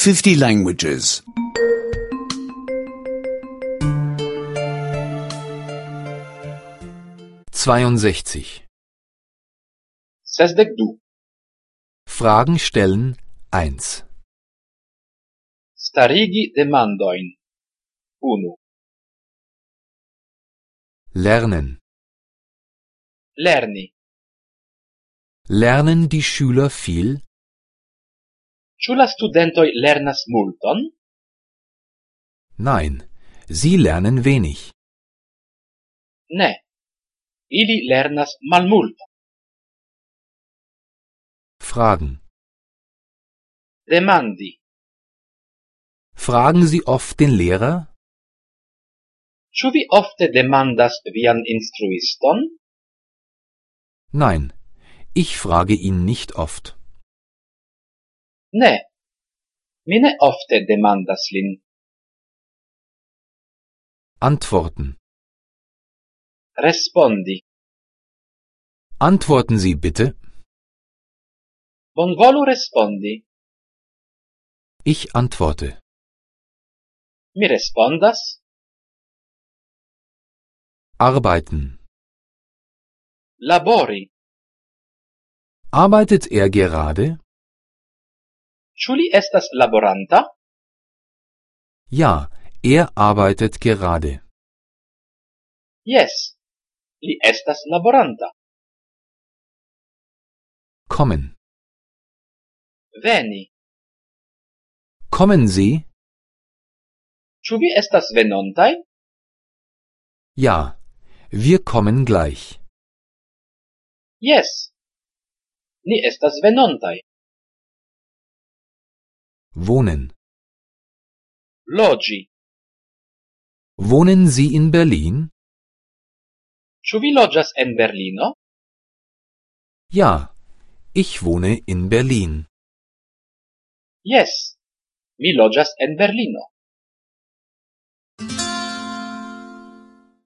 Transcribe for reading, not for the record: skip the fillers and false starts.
50 languages. 62. 62. Fragen stellen 1. Starigi demandojn. 1. Lernen. Lerni. Lernen die Schüler viel? Ĉu la studentoj lernas multon? Nein, sie lernen wenig. Ne. Ili lernas malmulton. Fragen. Demandi. Fragen Sie oft den Lehrer? Ĉu vi ofte demandas vian instruiston? Nein, ich frage ihn nicht oft. Ne. Mi ne ofte demandas lin. Antworten. Respondi. Antworten Sie bitte. Bonvolu respondi. Ich antworte. Mi respondas. Arbeiten. Labori. Arbeitet er gerade? Ĉu li estas laboranta? Ja, er arbeitet gerade. Yes. Li estas laboranta. Kommen. Veni. Kommen Sie? Ĉu vi estas venontaj? Ja, wir kommen gleich. Yes. Ni estas venontaj. Wohnen. Loĝi. Wohnen Sie in Berlin? Ĉu vi loĝas en Berlino? Ja, ich wohne in Berlin. Yes. Mi loĝas en Berlino.